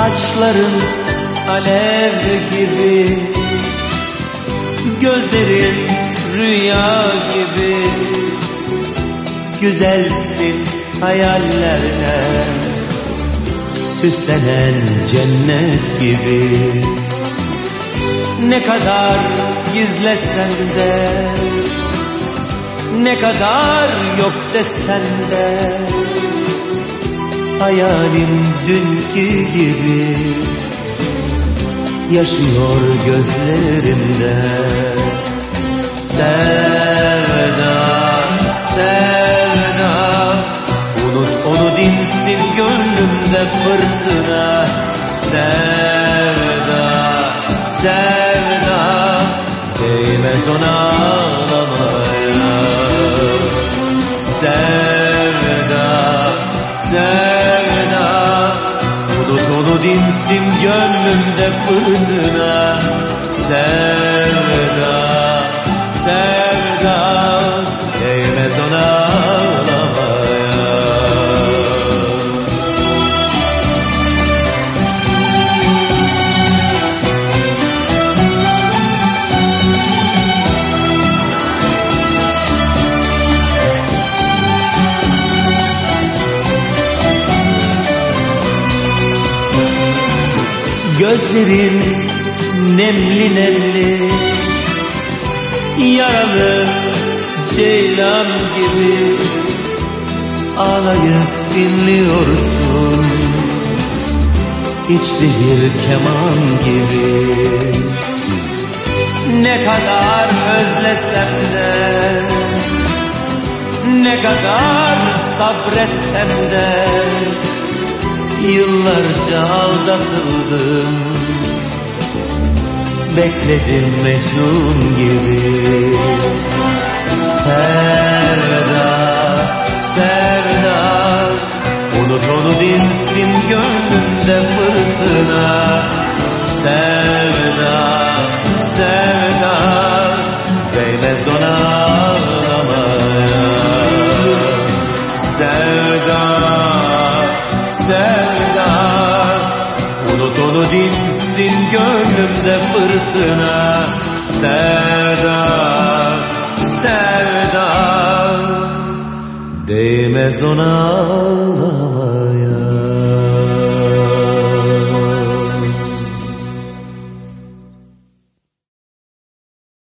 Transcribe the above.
Saçların alev gibi, gözlerin rüya gibi. Güzelsin hayallerle süslenen cennet gibi. Ne kadar gizlesen de, ne kadar yok desen de, hayalim dünkü gibi yaşıyor gözlerimde. Sevda, sevda, unut onu dinsin gönlümde fırtına. Sevda, sevda, değmez ona ağlamaya. Sevda, sevda, unut onu dinsin gönlümde fırtına. Sevda, sevda, değmez ona ağlamaya. Gözlerin nemli nemli, yaralı ceylan gibi. Ağlayıp dinliyorsun, içli bir keman gibi. Ne kadar özlesem de, ne kadar sabretsem de, yıllarca aldatıldım, bekledim Mecnun gibi. Sevda, sevda, unut onu dinsin gönlümde fırtına. Sevda, sevda, değmez ona ağlamaya. Sevda, sevda, unut onu dinsin gönlümde fırtına. Sevda, sevda, değmez ona